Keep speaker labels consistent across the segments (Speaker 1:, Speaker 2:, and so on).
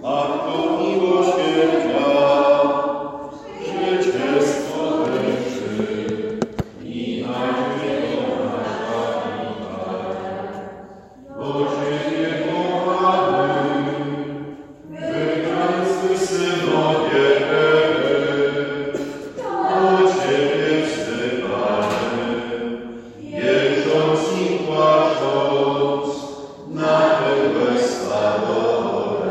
Speaker 1: Matko miłosierdzia, życie stworzywszy i nadzieją nasza wiara. Bo Ciebie kochamy, wybrańcy synowie Ewy, do Ciebie wzywamy, wierząc i płacząc na pełne stado.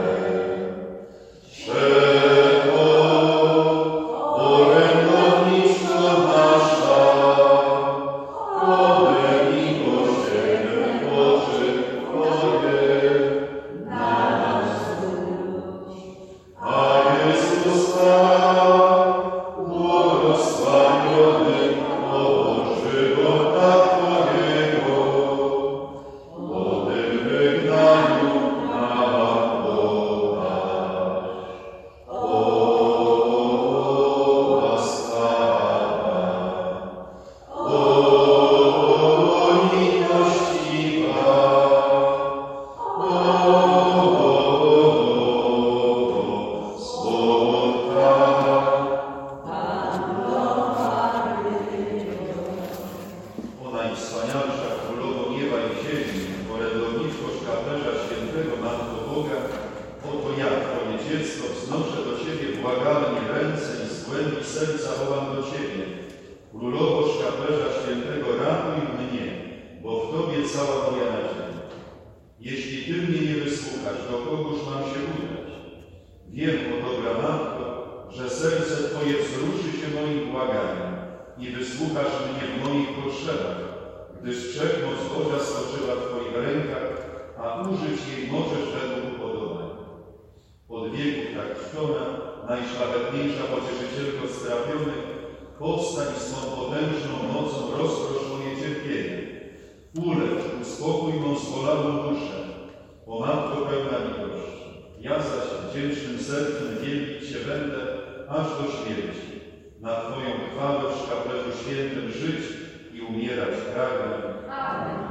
Speaker 1: Najwspanialsza Królowo nieba i ziemi, orędowniczko szkaplerza świętego Matko Boga, oto ja, Twoje dziecko, wznoszę do Ciebie błagalnie ręce i z głębi serca wołam do Ciebie. Królowo szkaplerza świętego, ratuj mnie, bo w Tobie cała moja nadzieja. Jeśli Ty mnie nie wysłuchasz, do kogóż mam się udać? Wiem, o dobra Matko, że serce Twoje wzruszy się moim błaganiem i wysłuchasz mnie w moich potrzebach, gdyż wszechmoc Boża spoczywa w Twoich rękach, a użyć jej możesz według upodobania. Od wieków tak czczona, najszlachetniejsza pocieszycielko strapionych, powstań swą potężną mocą rozprosz moje cierpienie. Ulecz, uspokój mą zbolałą duszę, o Matko pełna litości. Ja zaś wdzięcznym sercem wielbić się będę aż do śmierci. Na Twoją chwałę w szkaplerzu świętym żyć i umierać pragnę.
Speaker 2: Amen.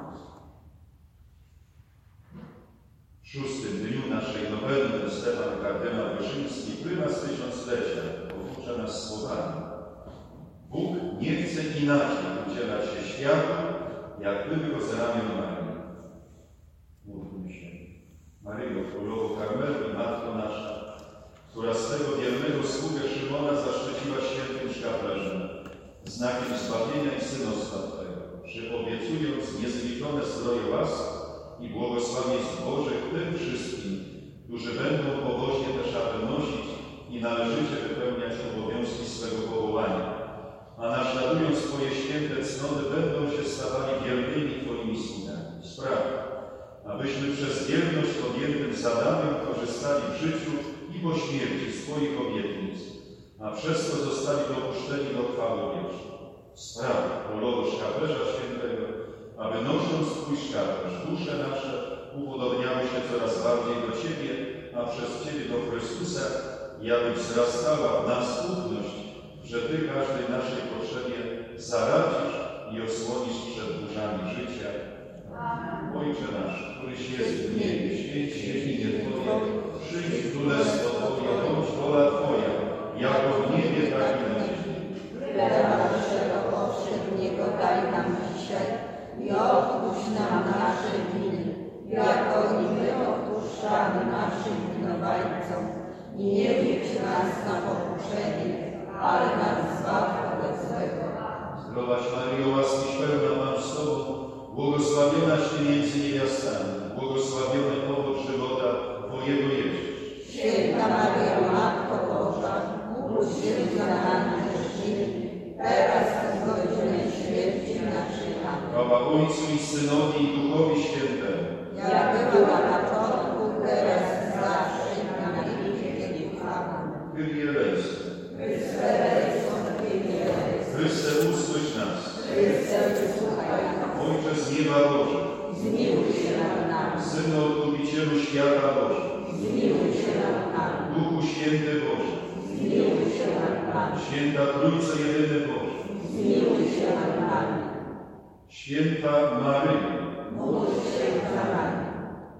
Speaker 1: W 6. dniu naszej noweny Stefan kardynał Wyszyński, prymas tysiąclecia, poucza nas słowami: Bóg nie chce inaczej udzielać się światu, jak tylko z ramion Marii. Módlmy się. Maryjo, Królowo Karmelu i Matko nasza, która swego wiernego sługę Szymona zaszczyciła świętym szkaplerzem, znakiem zbawienia i synostwa Twego, przyobiecując niezliczone zdroje łask i błogosławieństw Bożych tym wszystkim, którzy będą pobożnie te szaty nosić i należycie wypełniać obowiązki swego powołania, a naśladując Twoje święte cnoty będą się stawali wiernymi Twoimi sługami. Spraw, abyśmy przez wierność objętym zadaniem korzystali w życiu i po śmierci swoich obietnic, a przez to zostali dopuszczeni do chwały wiecznej. Spraw, Królowo szkaplerza świętego, aby nosząc Twój szkaplerz, dusze nasze upodobniały się coraz bardziej do Ciebie, a przez Ciebie do Chrystusa, i aby wzrastała w nas ufność, że Ty każdej naszej potrzebie zaradzisz i osłonisz przed burzami życia.
Speaker 2: Amen.
Speaker 1: Ojcze nasz, któryś jest w niebie, święć się imię Twoje, przyjdź królestwo Twoje, bądź wola Twoja, jako w niebie, tak i na ziemi.
Speaker 2: Chleba naszego powszedniego daj nam dzisiaj i odpuść nam nasze winy, jako i my odpuszczamy naszym winowajcom. I nie wiedź nas na pokuszenie, ale nas zbaw od złego.
Speaker 1: Zdrowaś Maryjo, łaskiś pełna, Pan z Tobą, błogosławionaś Ty między niewiastami, błogosławiony owoc żywota Twojego Jezus.
Speaker 2: Święta Maryjo, Matko Boża, módl się za nami grzesznymi, teraz i w godzinę śmierci naszej. Amen.
Speaker 1: Chwała Ojcu i Synowi i Duchowi Świętemu.
Speaker 2: Jak była na początku, teraz i zawsze i na wieki wieków. Amen.
Speaker 1: Kyrie eleison.
Speaker 2: Chryste eleison, Kyrie eleison.
Speaker 1: Chryste, usłysz nas.
Speaker 2: Chryste, wysłuchaj nas.
Speaker 1: Ojcze z nieba Boże,
Speaker 2: Zmiłuj się nad nami.
Speaker 1: Synu Odkupicielu świata Boże,
Speaker 2: Zmiłuj się nad nami.
Speaker 1: Duchu Święty Boże,
Speaker 2: Zmiłuj się nad nami.
Speaker 1: Święta Trójco Jedyny Boże,
Speaker 2: Zmiłuj się nad nami.
Speaker 1: Święta Maryjo,
Speaker 2: Módl się za nami.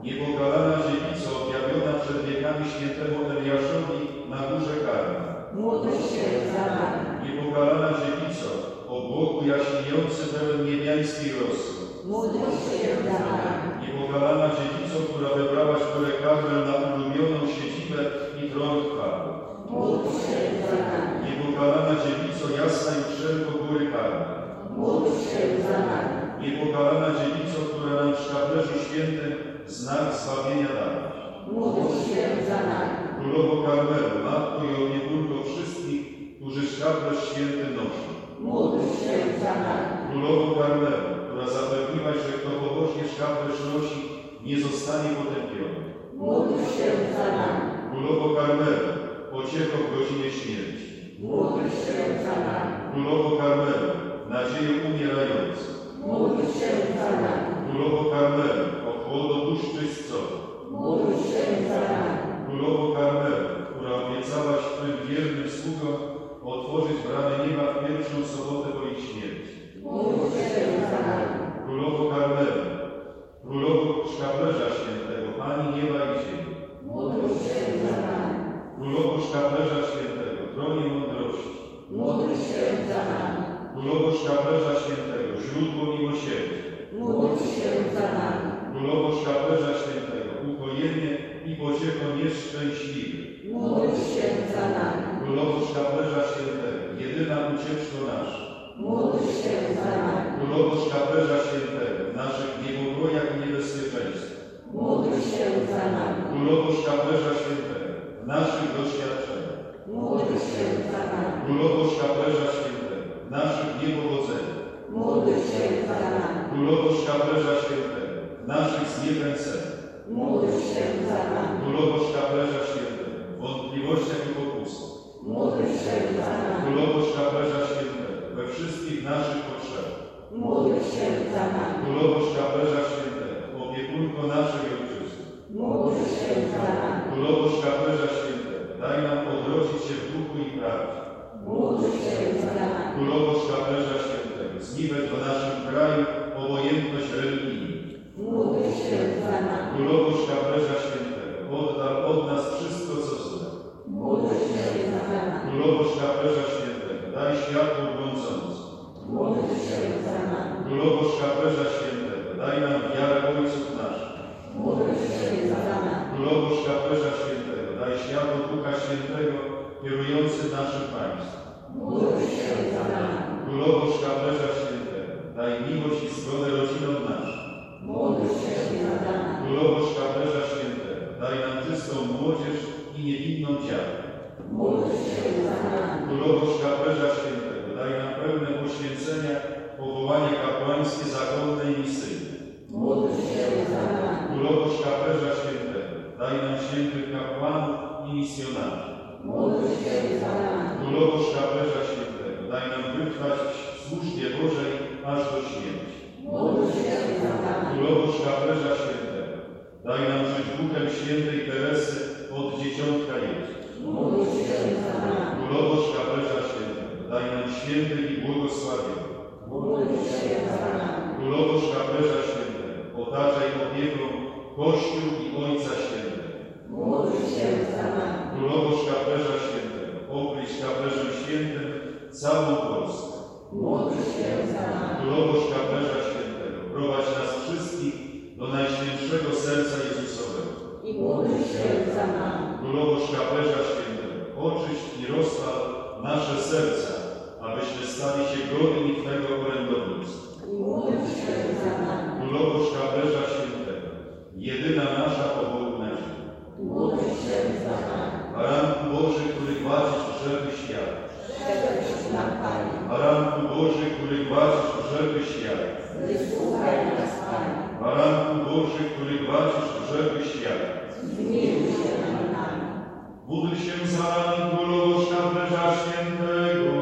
Speaker 1: Niepokalana dziewico objawiona przed wiekami świętemu Eliaszowi na górze Karmel.
Speaker 2: Módl się za nami.
Speaker 1: Niepokalana dziewico, obłoku jaśniejący pełen niebiańskiej rosy.
Speaker 2: Módl się za nami.
Speaker 1: Niepokalana dziewico, która wybrałaś górę Karmel na ulubioną siedzibę i tron chwały.
Speaker 2: Módl się za nami.
Speaker 1: Niepokalana dziewico, jasna i wszelko góry Karmel.
Speaker 2: Módl się za nami.
Speaker 1: Niepokalana dziewico, która nam w sztablerzu świętym znak zbawienia dałaś.
Speaker 2: Módl się za nami.
Speaker 1: Królowo Karmelu, Matko i opiekунko wszystkich, którzy sztablerz święty noszą.
Speaker 2: Módl się za nami.
Speaker 1: Królowo Karmelu, która zapewniłaś, że kto pobożnie sztablerz nosi, nie zostanie potępiony.
Speaker 2: Módl się za nami.
Speaker 1: Królowo Karmelu, pociecho w godzinie śmierci.
Speaker 2: Módl się za nami.
Speaker 1: Królowo Karmelu, nadzieję umierających.
Speaker 2: Módl się za nami.
Speaker 1: Królowo Karmelu, ochłodo dusz czystowych.
Speaker 2: Módl się za nami.
Speaker 1: Królowo Karmelu, która obiecałaś twym wiernym sługom otworzyć bramy nieba w pierwszą sobotę po ich śmierci.
Speaker 2: Módl się za nami.
Speaker 1: Królowo Karmelu, Królowo Sztablerza Świętego, Pani nieba i ziemi.
Speaker 2: Módl się za nami.
Speaker 1: Królowo Sztablerza Świętego, Tronie mądrości.
Speaker 2: Módl się za nami.
Speaker 1: Królowo Sztablerza Świętego, źródło miłosierdzia.
Speaker 2: Módl się za nami.
Speaker 1: Królowo Sztablerza Świętego, ukojenie i pociecho nieszczęśliwych.
Speaker 2: Módl się za nami.
Speaker 1: Królowo Sztablerza Świętego, jedyna ucieczko nasza.
Speaker 2: Módl się za nami.
Speaker 1: Królowo Sztablerza Świętego, w naszych niepokojach i niebezpieczeństwach.
Speaker 2: Módl się za nami.
Speaker 1: Królowo Sztablerza Świętego, w naszych doświadczeniach.
Speaker 2: Módl się za nami.
Speaker 1: Królowo Sztablerza Świętego, w naszych niepowodzeniach.
Speaker 2: Módl się za nami.
Speaker 1: Królowo Sztablerza Świętego, w naszych zniechęceniach.
Speaker 2: Módl się za nami.
Speaker 1: Królowo Sztablerza Świętego, w wątpliwościach i pokusach.
Speaker 2: Módl się za nami.
Speaker 1: Królowo Sztablerza Świętego, we wszystkich naszych potrzebach.
Speaker 2: Módl się za nami.
Speaker 1: Królowo Sztablerza Świętego, opiekunko naszej ojczyzny.
Speaker 2: Módl się za nami.
Speaker 1: Królowo Sztablerza Świętego, daj nam odrodzić się w duchu i prawdzie.
Speaker 2: Módl się za nami.
Speaker 1: Królowo Sztablerza Świętego, zniwecz w naszym kraju obojętność religijną.
Speaker 2: Módl się za nami.
Speaker 1: Królowo Sztablerza Świętego, oddal od nas wszystko, co złe.
Speaker 2: Módl się za nami.
Speaker 1: Królowo Sztablerza Świętego, daj światło błądzące.
Speaker 2: Módl się za nami.
Speaker 1: Królowo Sztablerza Świętego, daj nam wiarę ojców naszych.
Speaker 2: Módl się za nami.
Speaker 1: Królowo Sztablerza Świętego, daj światło Ducha Świętego, kierujący naszym państwem.
Speaker 2: Módl się za nami.
Speaker 1: Królowo Sztablerza Świętego, daj miłość i zgodę rodzinom naszym.
Speaker 2: Módl się za nami.
Speaker 1: Królowo Sztablerza Świętego, daj nam czystą młodzież i niewinną dziarę.
Speaker 2: Módl się za nami.
Speaker 1: Królowo Sztablerza Świętego, daj nam pełne poświęcenia, powołanie kapłańskie, zakonne i misyjne.
Speaker 2: Módl się za nami.
Speaker 1: Królowo Sztablerza Świętego, daj nam świętych kapłanów i misjonarzy.
Speaker 2: Módl się za nami.
Speaker 1: Królowo Sztablerza Świętego, daj nam wytrwać w służbie Bożej aż do śmierci.
Speaker 2: Módl się za nami.
Speaker 1: Królowo Sztablerza Świętego, daj nam żyć Duchem Świętej Teresy od dzieciątka Jezus.
Speaker 2: Módl się za nami.
Speaker 1: Królowo Sztablerza Świętego, daj nam świętych i błogosławionych.
Speaker 2: Módl się za nami.
Speaker 1: Królowo Sztablerza Świętego, otaczaj opieką Kościół i Ojca Świętego.
Speaker 2: Módl się za nami.
Speaker 1: Królowo Sztablerza Świętego, okryj sztablerzem świętym całą Polskę.
Speaker 2: Módl się za nami.
Speaker 1: Królowo Sztablerza Świętego, prowadź nas wszystkich do Najświętszego Serca Jezusowego.
Speaker 2: I módl się za nami.
Speaker 1: Królowo Sztablerza Świętego, oczyść i rozpal nasze serca, abyśmy stali się godni Twego orędownictwa.
Speaker 2: I módl się za nami.
Speaker 1: Królowo Sztablerza Świętego, jedyna nasza pobożna ziemia.
Speaker 2: Módl się za nami.
Speaker 1: Baranku Boży, który gładzisz grzechy świata.
Speaker 2: Przebyć nam, Panie.
Speaker 1: Baranku Boży, który gładzisz grzechy świata.
Speaker 2: Wysłuchaj nas, Panie.
Speaker 1: Baranku Boży, który gładzisz grzechy świata.
Speaker 2: Zmiłuj się nad nami.
Speaker 1: Módl się za nami, Królowo Sztablerza Świętego.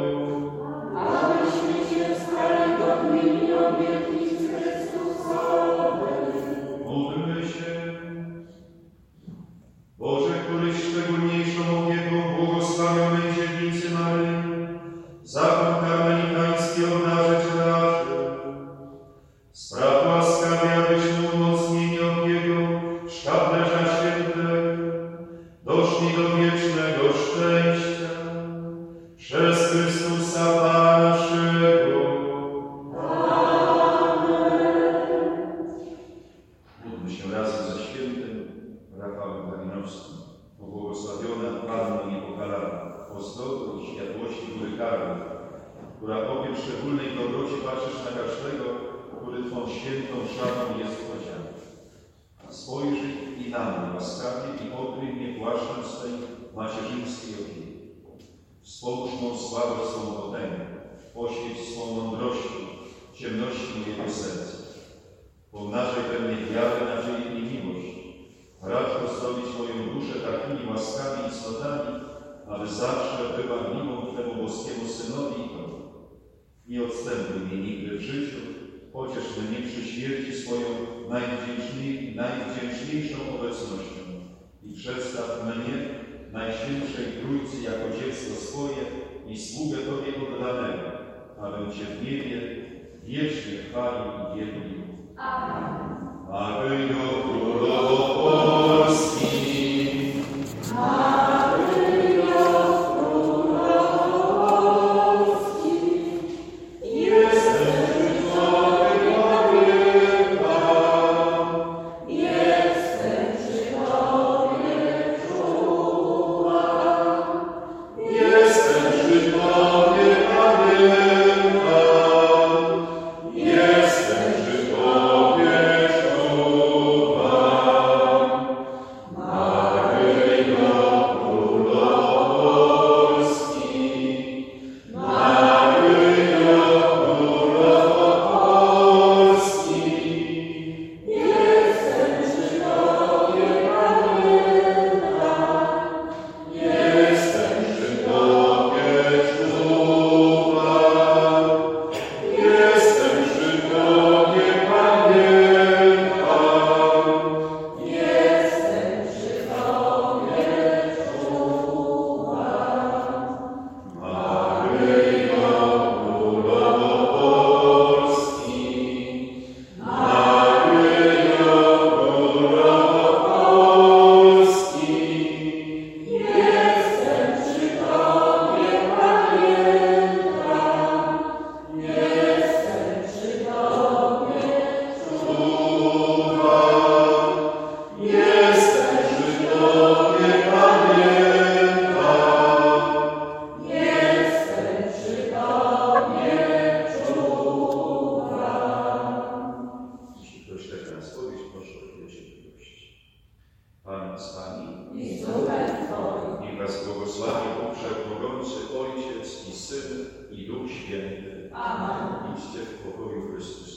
Speaker 2: Abyśmy się stali godnymi obietnic Chrystusowych.
Speaker 1: Módlmy się. Boże, któryś szczególniejszą opieką błogosławionej dziewicy Maryi, zakon karmelitański obdarzy Cię naszym. Spraw łaskawie, abyśmy umocnieni opieką doszli do wiecznego szczęścia przez Chrystusa naszego. Módlmy się razem ze świętym Rafałem Kalinowskim, pobłogosławiona Panną Niepokalana, o zdrowiu i światłości góry karnej, która opiem szczególnej dobroci patrzysz na każdego, który Twą świętą szatą jest odziany. Spojrzyj i na mnie łaskawie i okryj mnie płaszczem swej macierzyńskiej opieki. Wspomóż mą sławę swą potęgę, poświeć swą mądrością ciemności mojego serca. Pomnażaj we mnie wiarę, nadzieję i miłość. Racz rozdrobić moją duszę takimi łaskami i cnotami, aby zawsze była miłą Twemu boskiemu Synowi i Tobie. Nie odstępuj mnie nigdy w życiu, pociesz mnie przy śmierci swoją najwdzięczniejszą obecnością i przedstaw mnie Najświętszej Trójcy jako dziecko swoje i sługę Tobie oddanego, abym Cię w niebie wiecznie chwalił i wielbił.
Speaker 2: Amen.
Speaker 1: Maryjo, Królowo Polski,
Speaker 2: Maryjo, Królowo Polski, jestem przy Tobie pamięta, jestem przy Tobie czuła,
Speaker 1: jestem przy Tobie pamięta, jestem przy Tobie czuwam. Maryjo, Królowo Polski, Maryjo, Królowo Polski,
Speaker 2: jestem przy Tobie pamięta,
Speaker 1: jestem przy Tobie czuwam, jestem przy Tobie pamiętam.
Speaker 2: jestem przy Tobie czuła.
Speaker 1: Maryjo, Królowo Polski, Maryjo, Królowo Polski,
Speaker 2: Jestem przy Tobie pamiętam, jestem przy Tobie
Speaker 1: czuwam, jestem przy Tobie pamiętam.
Speaker 2: jestem przy Tobie czuwa.
Speaker 1: Jeśli ktoś czeka na spowiedź, proszę o chwilę cierpliwości. Pan z Wami,
Speaker 2: I z duchem Twoim.
Speaker 1: niech Was błogosławi Bóg Wszechmogący, Ojciec i Syn i Duch Święty.
Speaker 2: Amen.
Speaker 1: Idźcie w pokoju Chrystusa.